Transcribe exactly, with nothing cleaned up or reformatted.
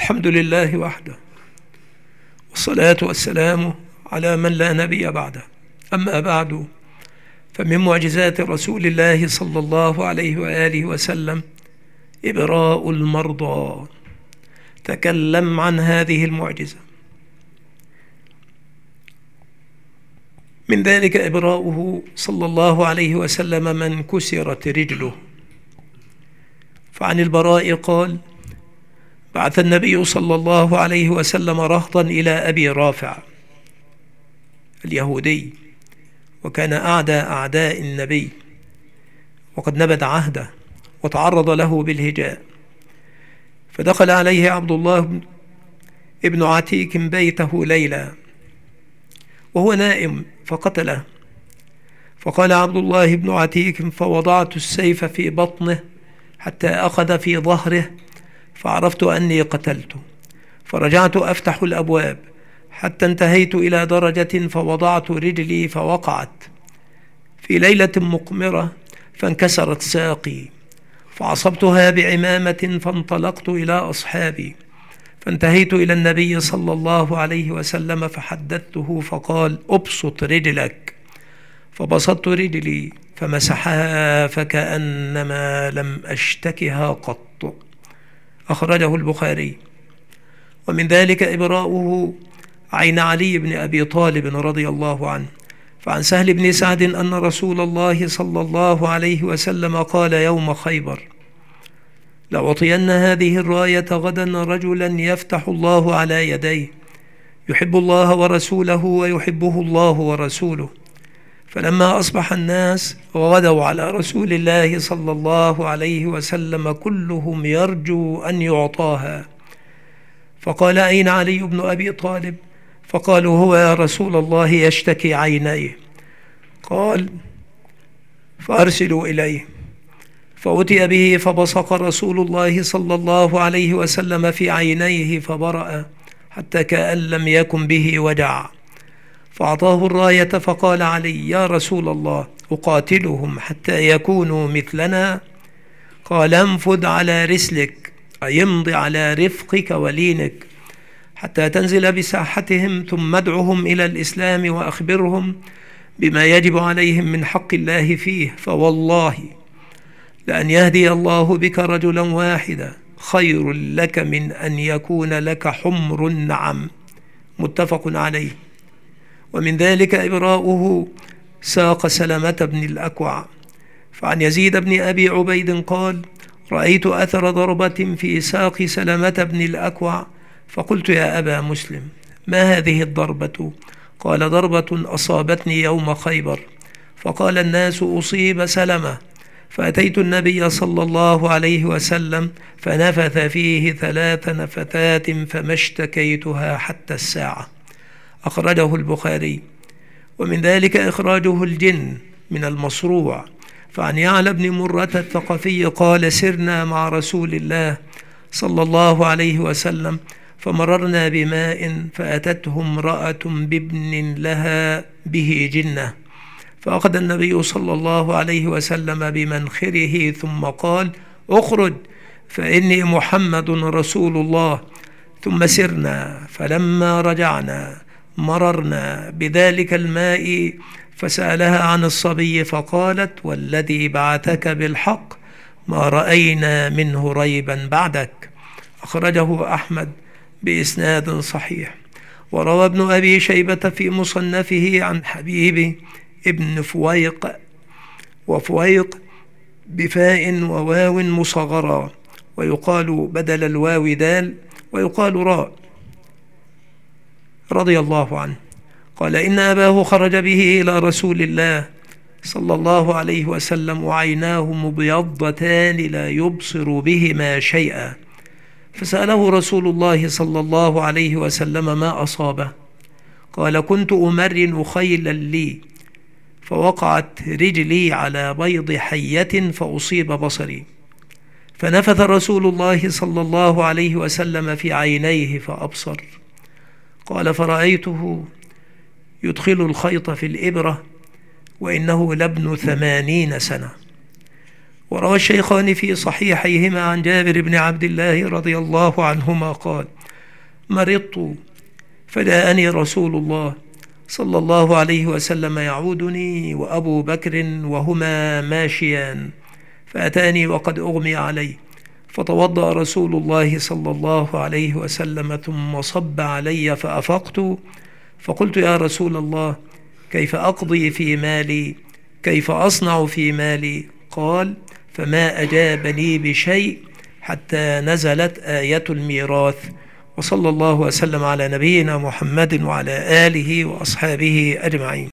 الحمد لله وحده، والصلاة والسلام على من لا نبي بعده. أما بعد، فمن معجزات رسول الله صلى الله عليه وآله وسلم إبراء المرضى. تكلم عن هذه المعجزة. من ذلك إبراؤه صلى الله عليه وسلم من كسرت رجله. فعن البراء قال: بعث النبي صلى الله عليه وسلم رهطا إلى أبي رافع اليهودي، وكان أعدى أعداء النبي، وقد نبذ عهده وتعرض له بالهجاء. فدخل عليه عبد الله ابن عتيك بيته ليلى وهو نائم فقتله. فقال عبد الله بن عتيك: فوضعت السيف في بطنه حتى أخذ في ظهره، فعرفت أني قتلته، فرجعت أفتح الأبواب حتى انتهيت إلى درجة فوضعت رجلي فوقعت في ليلة مقمرة فانكسرت ساقي، فعصبتها بعمامة فانطلقت إلى أصحابي، فانتهيت إلى النبي صلى الله عليه وسلم فحدثته، فقال: أبسط رجلك. فبسطت رجلي فمسحها فكأنما لم أشتكها قط. أخرجه البخاري. ومن ذلك إبراؤه عين علي بن أبي طالب رضي الله عنه. فعن سهل بن سعد أن رسول الله صلى الله عليه وسلم قال يوم خيبر: لأعطين هذه الراية غدا رجلا يفتح الله على يديه، يحب الله ورسوله ويحبه الله ورسوله. فلما أصبح الناس وغدوا على رسول الله صلى الله عليه وسلم كلهم يرجو أن يعطاها، فقال: أين علي بن أبي طالب؟ فقالوا: هو يا رسول الله يشتكي عينيه. قال: فأرسلوا إليه. فأتي به فبصق رسول الله صلى الله عليه وسلم في عينيه فبرأ حتى كأن لم يكن به وجع. فأعطاه الراية فقال علي: يا رسول الله، أقاتلهم حتى يكونوا مثلنا؟ قال: انفذ على رسلك، أي امض على رفقك ولينك حتى تنزل بساحتهم، ثم ادعهم إلى الإسلام وأخبرهم بما يجب عليهم من حق الله فيه، فوالله لأن يهدي الله بك رجلا واحدا خير لك من أن يكون لك حمر النعم. متفق عليه. ومن ذلك إبراؤه ساق سلمة بن الأكوع. فعن يزيد بن أبي عبيد قال: رأيت أثر ضربة في ساق سلمة بن الأكوع، فقلت: يا أبا مسلم، ما هذه الضربة؟ قال: ضربة أصابتني يوم خيبر. فقال الناس: أصيب سلمة. فأتيت النبي صلى الله عليه وسلم فنفث فيه ثلاث نفثات فما اشتكيتها حتى الساعة. أخرجه البخاري. ومن ذلك إخراجه الجن من المصروع. فعن يعلى بن مرة الثقفي قال: سرنا مع رسول الله صلى الله عليه وسلم فمررنا بماء فأتته امرأة بابن لها به جنة، فأخذ النبي صلى الله عليه وسلم بمنخره ثم قال: اخرج فإني محمد رسول الله. ثم سرنا، فلما رجعنا مررنا بذلك الماء فسألها عن الصبي، فقالت: والذي بعثك بالحق ما رأينا منه ريبا بعدك. أخرجه أحمد بإسناد صحيح. وروى ابن أبي شيبة في مصنفه عن حبيب ابن فويق، وفويق بفاء وواو مصغرة، ويقال بدل الواو دال، ويقال راء، رضي الله عنه، قال: إن أباه خرج به إلى رسول الله صلى الله عليه وسلم وعيناه مبيضتان لا يبصر بهما شيئا، فسأله رسول الله صلى الله عليه وسلم ما أصابه. قال: كنت أمرن خيلا لي فوقعت رجلي على بيض حية فأصيب بصري، فنفث رسول الله صلى الله عليه وسلم في عينيه فأبصر. قال: فرأيته يدخل الخيط في الإبرة وإنه لابن ثمانين سنة. وروى الشيخان في صحيحيهما عن جابر بن عبد الله رضي الله عنهما قال: مرضت فجاءني رسول الله صلى الله عليه وسلم يعودني وأبو بكر وهما ماشيان، فأتاني وقد أغمي علي، فتوضأ رسول الله صلى الله عليه وسلم ثم صب علي فأفقت، فقلت: يا رسول الله، كيف أقضي في مالي؟ كيف أصنع في مالي؟ قال: فما أجابني بشيء حتى نزلت آية الميراث. وصلى الله وسلم على نبينا محمد وعلى آله وأصحابه أجمعين.